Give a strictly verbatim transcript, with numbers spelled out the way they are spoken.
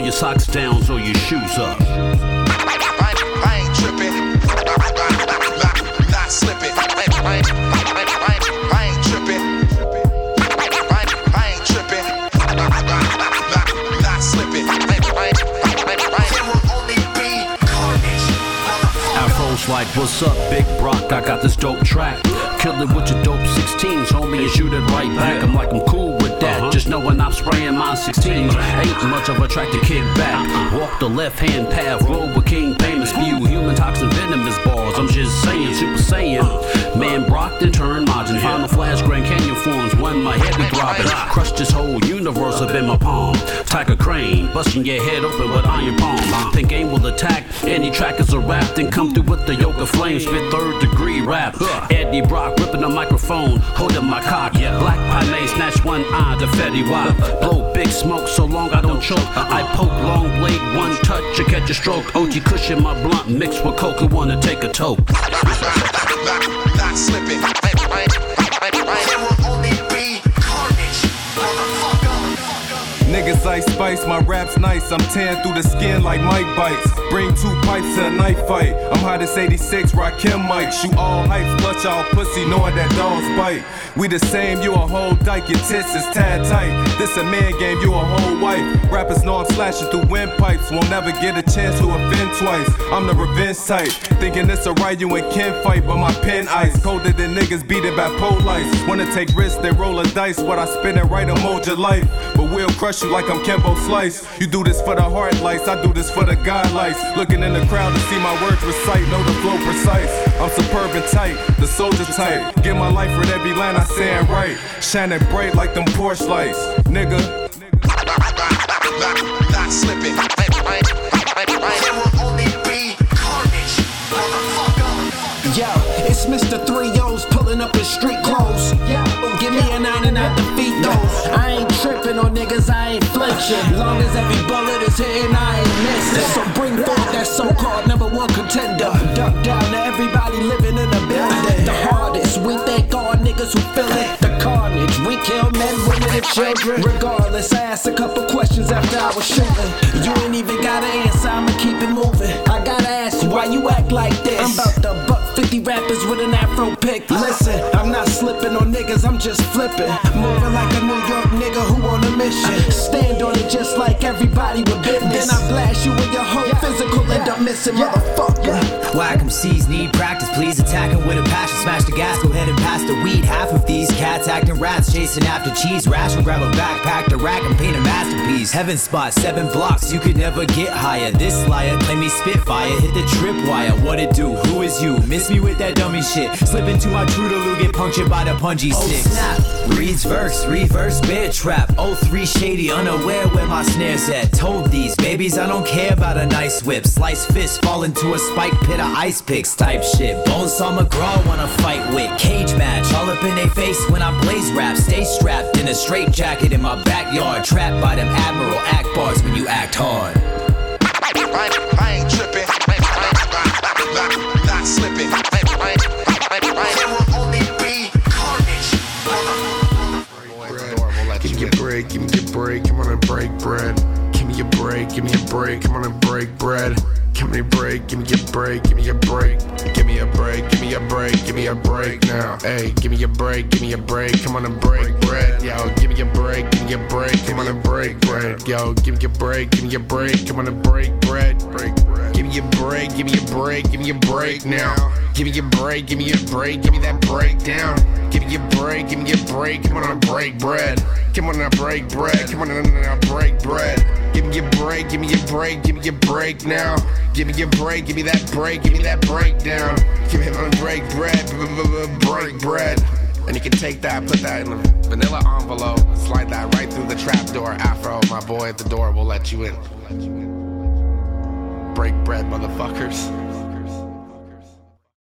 your socks down or your shoes up. I, I ain't tripping, not, not slipping. I, I, I, I ain't tripping, I, I ain't tripping, not, not, not slipping. There will only be carnage. Afro's like, what's up, Big Brock? I got this dope track. Kill it with your dope sixteens, homie, and shoot it right back. I'm like, I'm cool with that. Uh-huh. Just know when I'm spraying my sixteens, ain't much of a track to kick back. Walk the left-hand path, roll with King Famous, spew human toxin venomous bars. I'm just saying, Super Saiyan. Man, Brock then turned Majin. Final Flash, Grand Canyon forms, when my head be throbbing. Crushed this whole universe up in my palm. Tiger Crane, busting your head open with iron palm. Think aim will attack any track is a rap, then come through with the yoke of flames, spit third degree rap. Eddie Brock ripping the microphone, holding my cock. Black pie may snatch one eye to Fetty Wap. Blow big smoke so long I don't choke. I poke long blade, one touch, you catch a stroke. O G cushion my blunt mixed with coke, who wanna take a toke. Not, not slipping. There will only be carnage. Niggas ice spice, my rap's nice. I'm tearing through the skin like Mike bites. Bring two pipes to a knife fight. I'm hot as eighty-six, Rakim Mike. Shoot all hype, clutch all pussy, knowing that dogs bite. We the same, you a whole dyke, your tits is tad tight. This a man game, you a whole wife. Rappers know I'm slashing through windpipes. Won't never get a chance to offend twice. I'm the revenge type. Thinking it's alright, you and Ken fight, but my pen ice. Colder than niggas beaten by police. Wanna take risks, they roll a dice. What I spin it right, I'll mold your life. But we'll crush you like I'm Kimbo Slice. You do this for the heart lights, I do this for the God lights. Looking in the crowd to see my words recite, know the flow precise. I'm superb and tight, the soldier type. Give my life for every line I saying right. Shining bright like them Porsche lights, nigga. Not, not slipping. There will only be carnage. Yo, it's Mister Three O's pulling up in street clothes. Oh, give me a nine and I defeat those. I ain't tripping on niggas, I ain't flinching. Long as every bullet is hitting, I ain't missing. So bring forth that so-called number one contender. Duck down to everybody living in the building. The hardest, we thank all niggas who feel it. The carnage, we kill men, women, and children. Regardless, I asked a couple questions after I was shooting. You ain't even gotta answer, I'ma keep it moving. I gotta ask you why you act like this. I'm about to buck fifty rappers with an afro pick. Listen, I'm not slipping on niggas, I'm just flipping. Moving like a New York nigga who on a mission. Stand on it just like everybody with business. Then I blast you and your whole physical end up missing, motherfucker. Whack M Cs need practice, please. Attacking with a passion, smash the gas, go ahead and pass the weed. Half of these cats acting rats, chasing after cheese. Rash will grab a backpack, the rack, and paint a masterpiece. Heaven spot, seven blocks, you could never get higher. This liar, claim me Spitfire, hit the tripwire. What it do? Who is you? Miss me with that dummy shit. Slip into my Trudaloo, get punctured by the punji stick. Oh snap, reads verse, reverse, bear trap. oh three shady, unaware where my snares at. Told these babies I don't care about a nice whip. Slice fist, fall into a spike pit of ice picks type shit. Bonesaw McGraw wanna fight with. Cage match, all up in they face when I blaze rap. Stay strapped in a straight jacket in my backyard. Trapped by them Admiral Akbars when you act hard. I, I ain't tripping. Not, not slipping. There will only be carnage. Give me a break, give me a break, come on and break bread. Give me a break, give me a break, come on and break bread. Give me a break, give me a break, give me a break. Give me a break, give me a break, give me a break now. Hey, give me a break, give me a break, come on and break bread. Yo, give me a break, give me a break, come on and break bread. Yo, give me a break, give me a break, come on and break bread. Break bread. Give me a break, give me a break, give me a break now. Give me a break, give me a break, give me that breakdown. Give me a break, give me a break, come on and break bread. Come on and break bread, come on and break bread. Give me a break, give me a break, give me a break now. Give me a break, give me that break, give me that breakdown. Give me a break bread, break bread. And you can take that, put that in a vanilla envelope, slide that right through the trap door. Afro, my boy at the door will let you in. Break bread, motherfuckers.